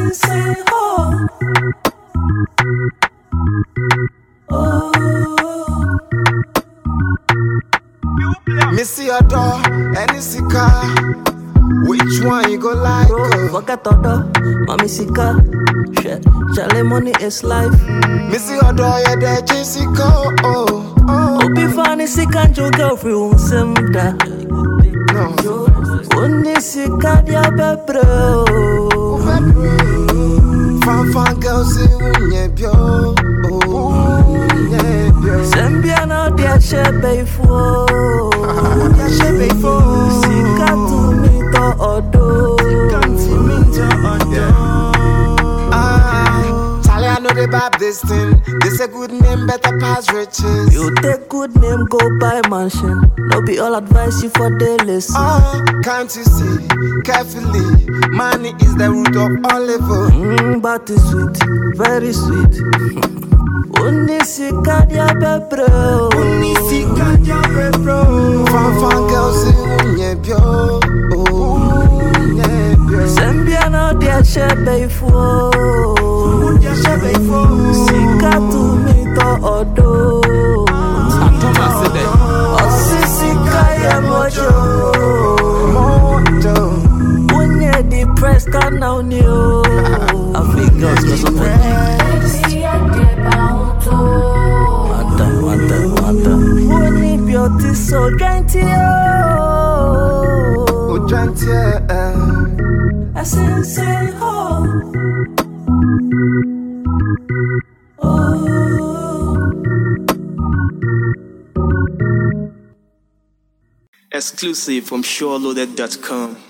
Sensei, oh. Oh. Missy your door, any sika. Which one you go like? Forget order, mommy sika. Charlie money is life. Missy your door, yeah, there, Jessica. Oh, oh. Obi funny sika and your girlfriend won't send that. No. Only sika dia bebro. Fan girls in your Zambia now dia shebe fo. Dia shebe fo. Sika to me to odo. Charlie, I know they bab this thing. They say good name better pass riches. You take good name, go buy mansion. No be all advice you for the list. Oh, can't you see carefully? Money is the root of all evil. But it's sweet, very sweet. Only sika dia bebro. Only sika dia bebro. Fan girls in your Zambia now dia shebe fo. Dia shebe fo. Sika to me to odo. Sika ya mojo. When you're depressed, can now new. Africans was a Mata. When beauty so dainty, oh, dainty, I say, oh, oh. Exclusive from SureLoaded.com.